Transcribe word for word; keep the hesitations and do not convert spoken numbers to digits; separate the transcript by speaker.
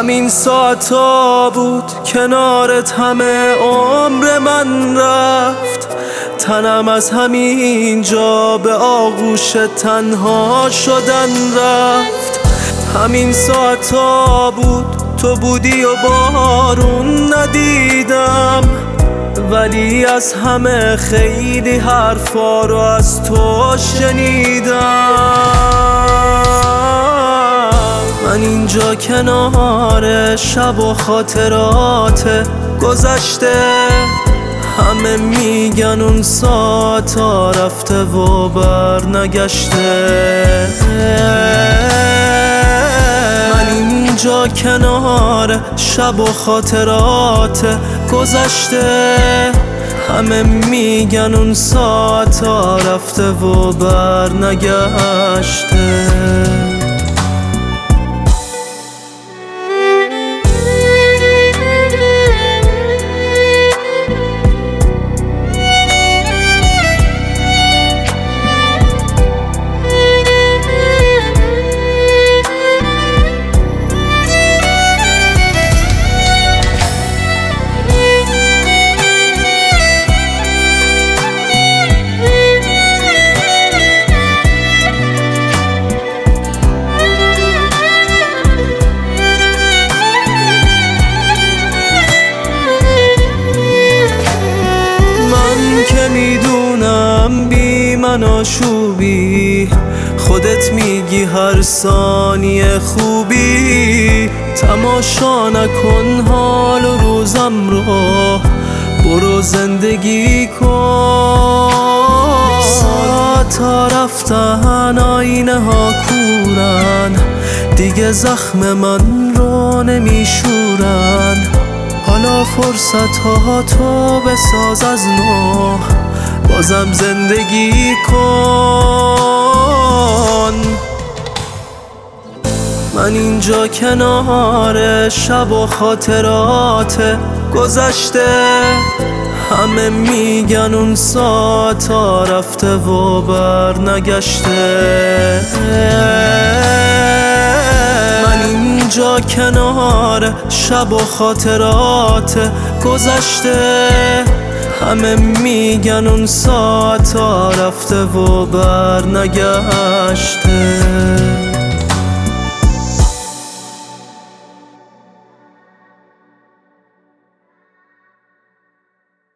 Speaker 1: همین ساعتا بود کنارت همه عمر من رفت، تنم از همین جا به آغوش تنها شدن رفت. همین ساعتا بود تو بودی و بارون ندیدم، ولی از همه خیلی حرفا رو از تو شنیدم. من اینجا کنار شب و خاطرات گذشته، همه میگن اون ساعتا رفته و بر نگشته. من اینجا کنار شب و خاطرات گذشته، همه میگن اون ساعتا رفته و بر نگشته. که میدونم بی من آشوبی، خودت میگی هر ثانیه خوبی. تماشا نکن حال و روزم رو، برو زندگی کن. ساعتا رفتن آینه ها کورن، دیگه زخم من رو نمیشورن. حالا فرصت ها تو بساز از نو، بازم زندگی کن. من اینجا کنار شب و خاطرات گذشته، همه میگن اون ساعتا رفته و بر نگشته. اینجا کنار شب و خاطرات گذشته، همه میگن اون ساعتا رفته و بر نگشته.